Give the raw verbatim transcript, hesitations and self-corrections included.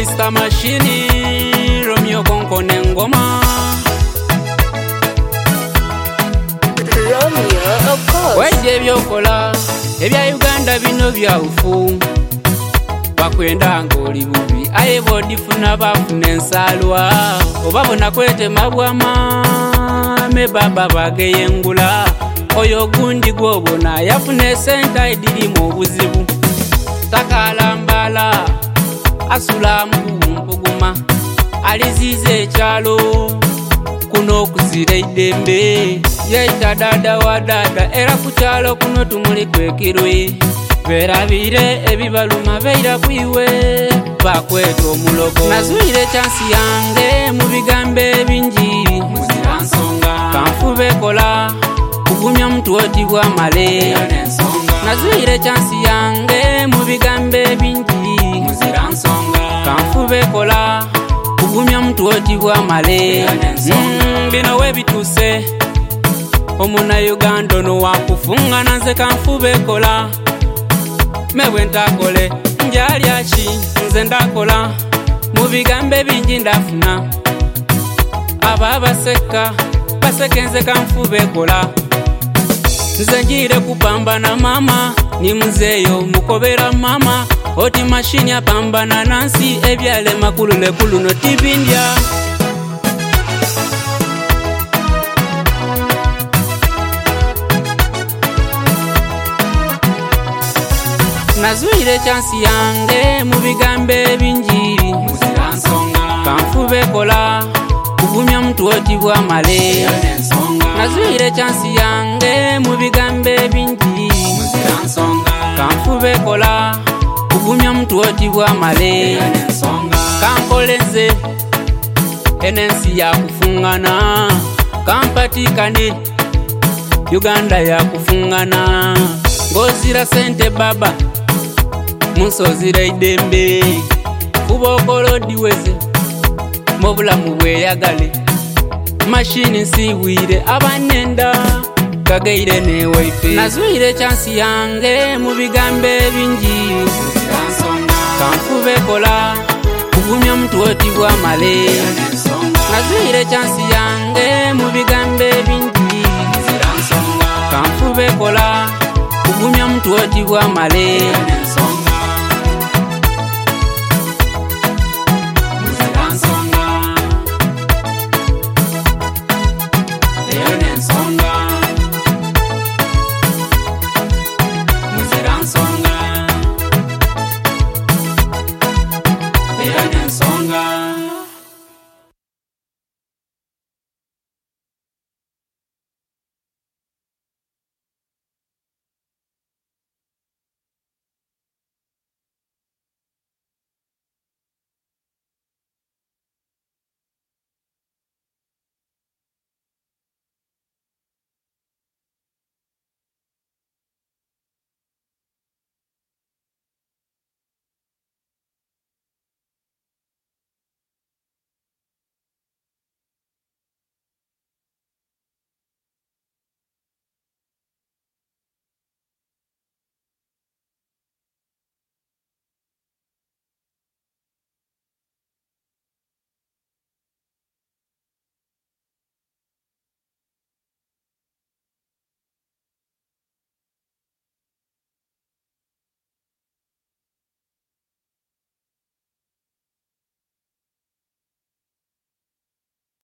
Mister Machine, Romeo konkone ngoma. Romeo, of course. Wajje byokola, ebya Uganda bino bya ufu. Bakwenda ngoli bubi, aye bodifuna bafuna ensalwa. Obabona kwete mabwama, me baba bageyengula. Oyo gundi gwobona, yafune senta ediri mu buzibu. Takalambala, asula mpuguma. Alizize chalo, kuno kuzira idembe. Yaita dada wa dada, era kuchalo kuno tumuli kwekirwe. Verabire ebibaluma beira kwiwe, bakweto mulogo. Nazuire chansi yange, mubigambe binji. Muzira nsonga, kanfube kola, kugumya mtu oti wa male. Nazuire chansi yange, mubigambe binji. Muzira nsonga, kanfube kola, kugumya mtu oti wa male. Mm, bino webituse, omuna Uganda no wakufunga nanze kanfube kola. Mewe ndakole, njali achi, nze ndakola. Mubigambe binji ndafuna. Aba baseka, baseke nze kanfube kola. Nze njire kupambana mama, ni mzeyo mukobera mama. Oti mashini apambana nansi, ebyale makulu lekulu no tibindya. Nazuire chansi yange, mubigambe binji. Muzira nsonga, kanfube kola, kugumya mtu oti wa male. Nazuire chansi yange, mubigambe binji. Muzira nsonga, kanfube kola, kugumya mtu oti wa male. Kankolenze, enensi ya kufungana. Kampatikane, Uganda ya kufungana. Ngozira sente baba, musozira idembe. Kubokolo diweze, mobulamu bweyagale. Machine siwire abanenda, kageire ne waife. Nazuire chansi yange, mubigambe binji. Kanfube kola, kugumya mtu oti wa male. Nazuire chansi yange, mubigambe binji. Kanfube kola, kugumya mtu oti wa male.